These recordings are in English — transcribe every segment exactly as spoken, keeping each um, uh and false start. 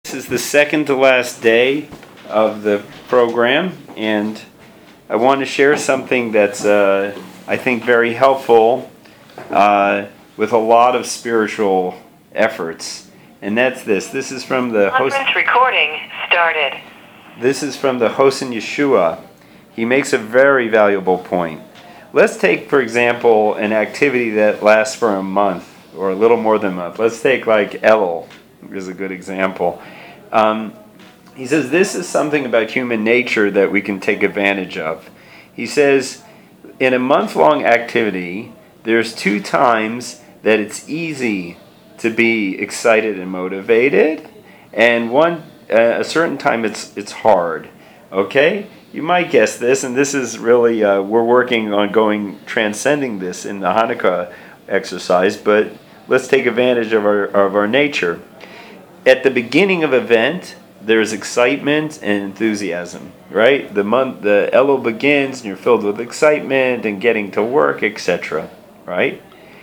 This is the second to last day of the program, and I want to share something that's, uh, I think, very helpful uh, with a lot of spiritual efforts, and that's this. This is from the host. Conference recording started. This is from the Hosen Yeshua. He makes a very valuable point. Let's take, for example, an activity that lasts for a month or a little more than a month. Let's take like Elul is a good example. Um, he says this is something about human nature that we can take advantage of. He says in a month-long activity, there's two times that it's easy to be excited and motivated, and one uh, a certain time it's it's hard. Okay, you might guess this, and this is really uh, we're working on going transcending this in the Hanukkah exercise. But let's take advantage of our of our nature. At the beginning of an event, there's excitement and enthusiasm, right? The month, the Elul begins, and you're filled with excitement and getting to work, et cetera. Right?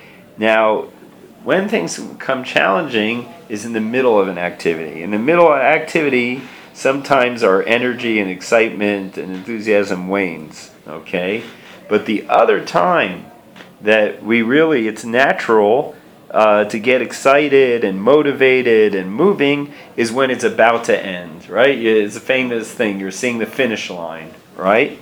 Now, when things become challenging is in the middle of an activity. In the middle of an activity, sometimes our energy and excitement and enthusiasm wanes. Okay, but the other time that we really, it's natural. Uh, to get excited and motivated and moving is when it's about to end, right? It's a famous thing. You're seeing the finish line, right?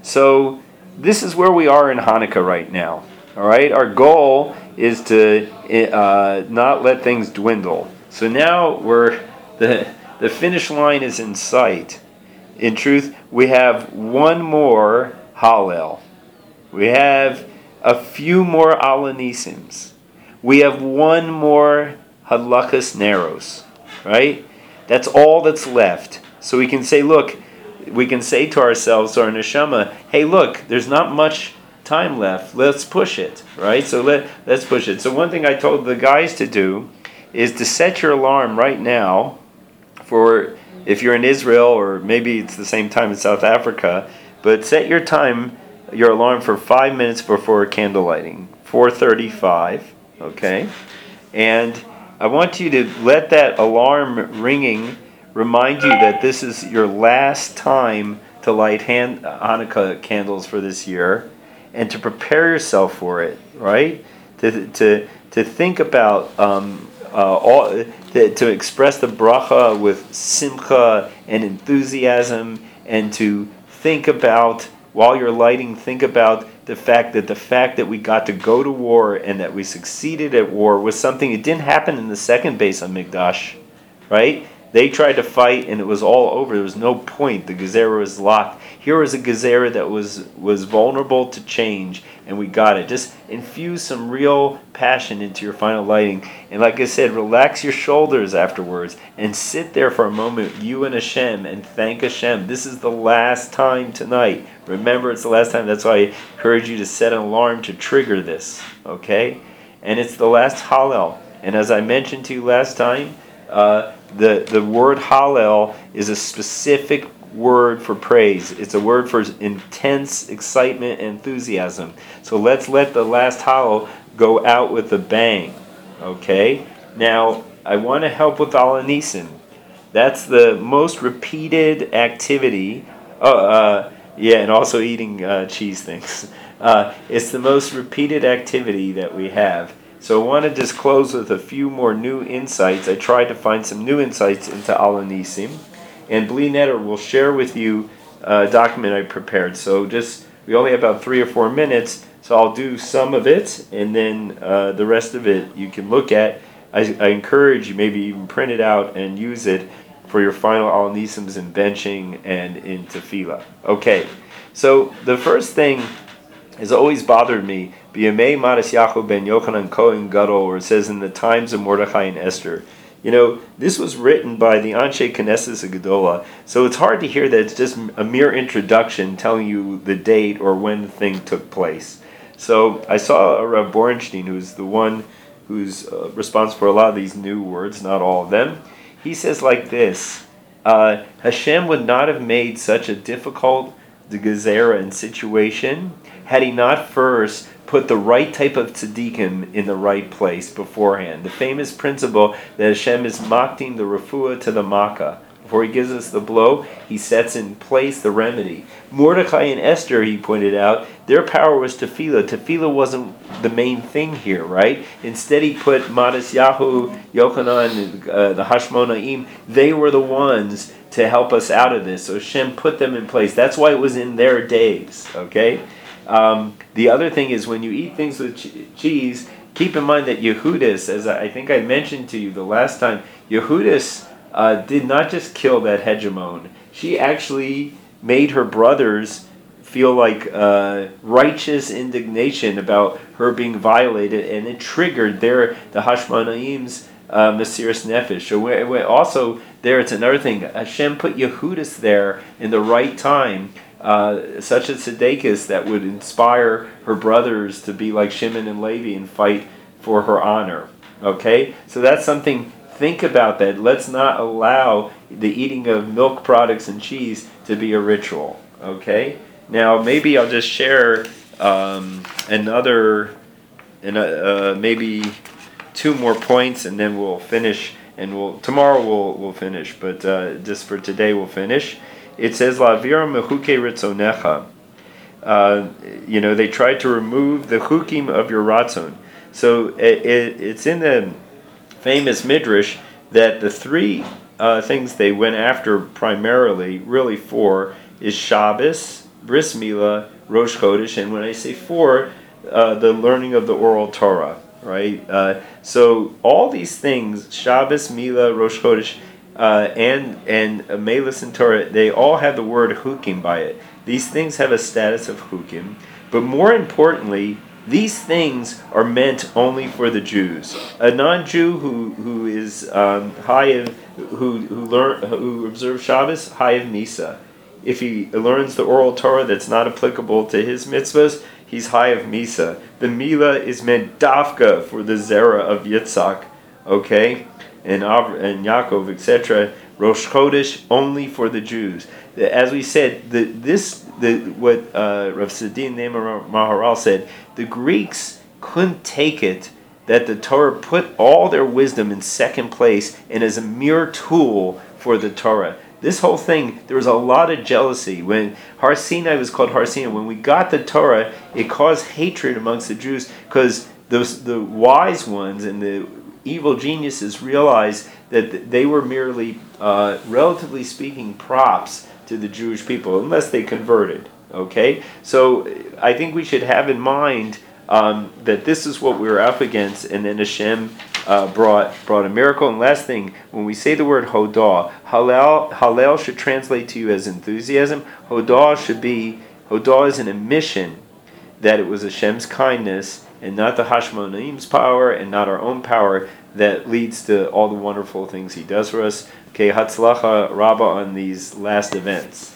So this is where we are in Hanukkah right now, all right? Our goal is to uh, not let things dwindle. So now we're the the finish line is in sight. In truth, we have one more Hallel. We have a few more Alanisims. We have one more Hadlakas Neros, right? That's all that's left. So we can say, look, we can say to ourselves, to our neshama, hey, look, there's not much time left. Let's push it, right? So let, let's push it. So one thing I told the guys to do is to set your alarm right now for, if you're in Israel, or maybe it's the same time in South Africa, but set your time, your alarm for five minutes before candle lighting, four thirty-five. Okay, and I want you to let that alarm ringing remind you that this is your last time to light hand, Hanukkah candles for this year, and to prepare yourself for it. Right? To to to think about um, uh, all to, to express the bracha with simcha and enthusiasm, and to think about while you're lighting. Think about the fact that the fact that we got to go to war and that we succeeded at war was something that didn't happen in the second Beis Hamikdash, right? They tried to fight and it was all over. There was no point. The Gezerah was locked. Here was a Gezerah that was, was vulnerable to change, and we got it. Just infuse some real passion into your final lighting. And like I said, relax your shoulders afterwards and sit there for a moment, you and Hashem, and thank Hashem. This is the last time tonight. Remember, it's the last time. That's why I encourage you to set an alarm to trigger this, okay? And it's the last Hallel. And as I mentioned to you last time, uh, the, the word Hallel is a specific word for praise. It's a word for intense excitement and enthusiasm. So let's let the last Hallel go out with a bang, okay? Now, I want to help with Alanisim. That's the most repeated activity. Oh, uh, yeah, and also eating uh, cheese things. Uh, it's the most repeated activity that we have. So I want to just close with a few more new insights. I tried to find some new insights into Alanisim. And Bli Neder will share with you a document I prepared. So just, we only have about three or four minutes, so I'll do some of it, and then uh, the rest of it you can look at. I, I encourage you, maybe even print it out and use it for your final Alanisims in benching and in tefillah. Okay, so the first thing has always bothered me, B'yamei Mattisyahu ben Yochanan Kohen Gadol, where it says in the times of Mordechai and Esther. You know, this was written by the Anshe Knesset Gedola, so it's hard to hear that it's just a mere introduction telling you the date or when the thing took place. So I saw a Rav Borenstein, who's the one who's uh, responsible for a lot of these new words, not all of them. He says like this, uh, Hashem would not have made such a difficult Gezerah and situation had he not first put the right type of tzaddikim in the right place beforehand. The famous principle that Hashem is makdim the refuah to the makkah. Before he gives us the blow, he sets in place the remedy. Mordecai and Esther, he pointed out, their power was tefillah. Tefillah wasn't the main thing here, right? Instead, he put Matisyahu, Yochanan, uh, the Hashmonaim. They were the ones to help us out of this. So Hashem put them in place. That's why it was in their days, okay? Um, the other thing is when you eat things with ch- cheese, keep in mind that Yehudis, as I think I mentioned to you the last time, Yehudis uh, did not just kill that hegemon. She actually made her brothers feel like uh, righteous indignation about her being violated, and it triggered their the Hashmonaim's uh, Mesiras Nefesh. So we're, we're also there, it's another thing. Hashem put Yehudis there in the right time. Uh, such a tzedekis that would inspire her brothers to be like Shimon and Levi and fight for her honor. Okay? So that's something, think about that. Let's not allow the eating of milk products and cheese to be a ritual. Okay? Now, maybe I'll just share um, another, uh, maybe two more points, and then we'll finish. And we'll tomorrow we'll we'll finish, but uh, just for today we'll finish. It says, La'avira mechuke ritzonecha. Uh, you know, they tried to remove the chukim of your ratzon. So it, it, it's in the famous midrash that the three uh, things they went after primarily, really four, is Shabbos, Bris Milah, Rosh Chodesh, and when I say four, uh, the learning of the oral Torah, right? Uh, so all these things, Shabbos, Milah, Rosh Chodesh, Uh, and and uh, Meilus and Torah, they all have the word hukim by it. These things have a status of hukim, but more importantly, these things are meant only for the Jews. A non-Jew who who is um, Hayev, who who learn who observes Shabbos, Hayev Misa. If he learns the oral Torah that's not applicable to his mitzvahs, he's Hayev Misa. The Milah is meant dafka for the Zerah of Yitzhak. Okay. And and Yaakov, et cetera. Rosh Chodesh only for the Jews. As we said, the this the what uh, Rav Sidin Neiman Maharal said, the Greeks couldn't take it that the Torah put all their wisdom in second place and as a mere tool for the Torah. This whole thing, there was a lot of jealousy. When Har Sinai was called Har Sinai, when we got the Torah, it caused hatred amongst the Jews because those the wise ones and the evil geniuses realized that they were merely, uh, relatively speaking, props to the Jewish people, unless they converted. Okay? So I think we should have in mind um, that this is what we were up against, and then Hashem uh, brought brought a miracle. And last thing, when we say the word Hodah, Hallel, Hallel should translate to you as enthusiasm. Hodah should be, Hodah is an admission that it was Hashem's kindness and not the Hashmonaim's power and not our own power that leads to all the wonderful things he does for us. Okay, Hatzlacha Rabbah on these last events.